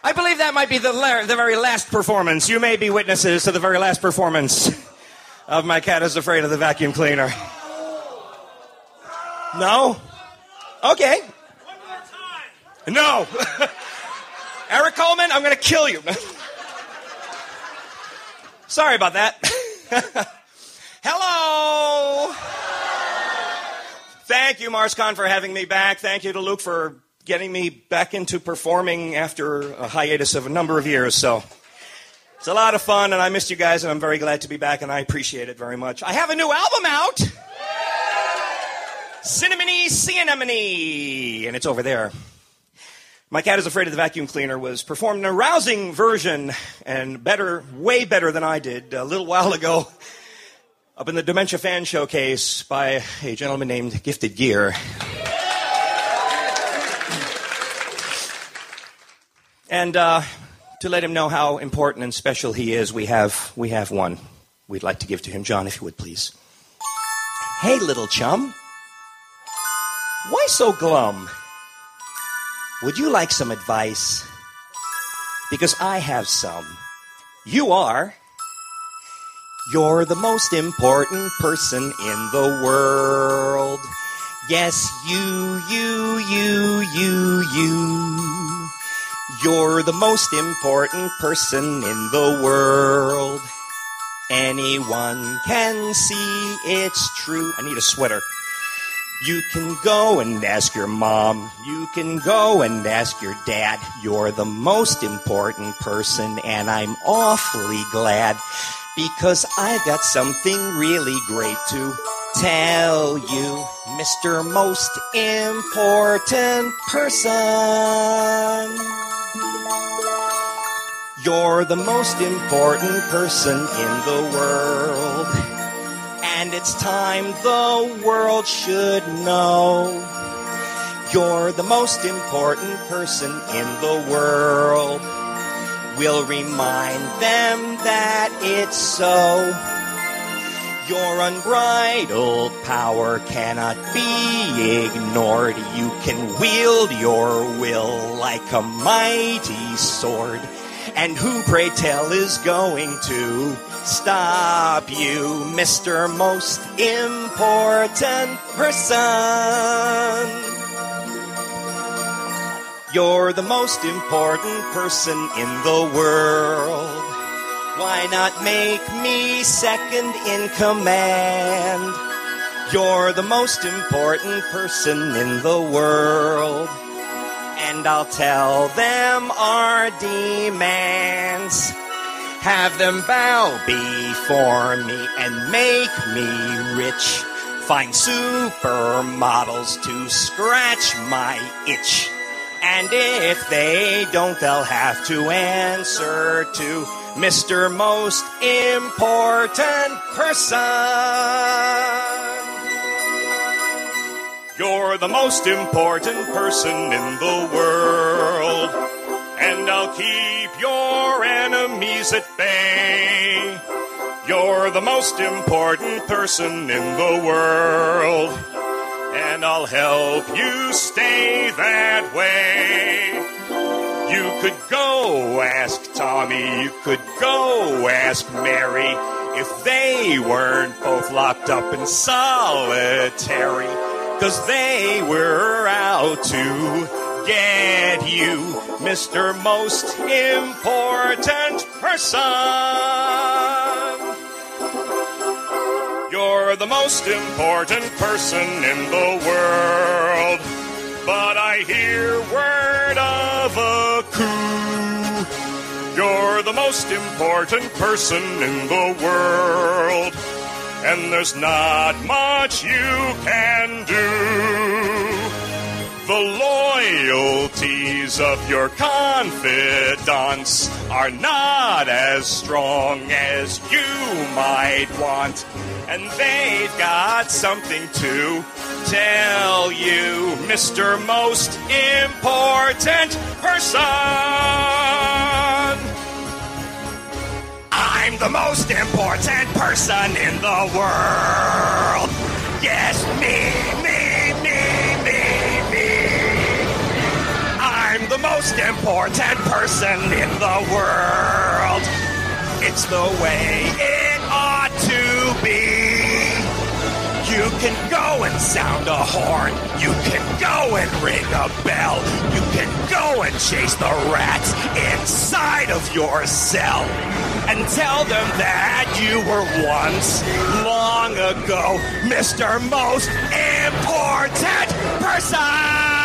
I believe that might be the very last performance. You may be witnesses to the very last performance of My Cat is Afraid of the Vacuum Cleaner. No? Okay. One more time. No. Eric Coleman, I'm going to kill you. Sorry about that. Hello. Thank you, MarsCon, for having me back. Thank you to Luke for getting me back into performing after a hiatus of a number of years. So it's a lot of fun, and I missed you guys, and I'm very glad to be back, and I appreciate it very much. I have a new album out. Cinnamony, and it's over there. My Cat is Afraid of the Vacuum Cleaner was performed in a rousing version, and better, way better than I did, a little while ago, up in the Dementia Fan Showcase by a gentleman named Gifted Gear. And to let him know how important and special he is, we have one we'd like to give to him. John, if you would, please. Hey, little chum. Why so glum? Would you like some advice? Because I have some. You're the most important person in the world. Yes, you. You're the most important person in the world. Anyone can see it's true. I need a sweater. You can go and ask your mom. You can go and ask your dad. You're the most important person, and I'm awfully glad because I've got something really great to tell you, Mr. Most Important Person. You're the most important person in the world. And it's time the world should know. You're the most important person in the world. We'll remind them that it's so. Your unbridled power cannot be ignored. You can wield your will like a mighty sword. And who, pray tell, is going to stop you, Mr. Most Important Person? You're the most important person in the world. Why not make me second in command? You're the most important person in the world. And I'll tell them our demands. Have them bow before me and make me rich. Find supermodels to scratch my itch. And if they don't, they'll have to answer to Mr. Most Important Person. You're the most important person in the world, and I'll keep your enemies at bay. You're the most important person in the world, and I'll help you stay that way. You could go ask Tommy, you could go ask Mary, if they weren't both locked up in solitary. 'Cause they were out to get you, Mr. Most Important Person. You're the most important person in the world, but I hear word of a coup. You're the most important person in the world, and there's not much you can do. The loyalties of your confidants are not as strong as you might want, and they've got something to tell you, Mr. Most Important Person. I'm the most important person in the world. Yes, me. I'm the most important person in the world. It's the way it ought to be. You can go and sound a horn. You can go and ring a bell. You can go and chase the rats inside of your cell. And tell them that you were once, long ago, Mr. Most Important Person!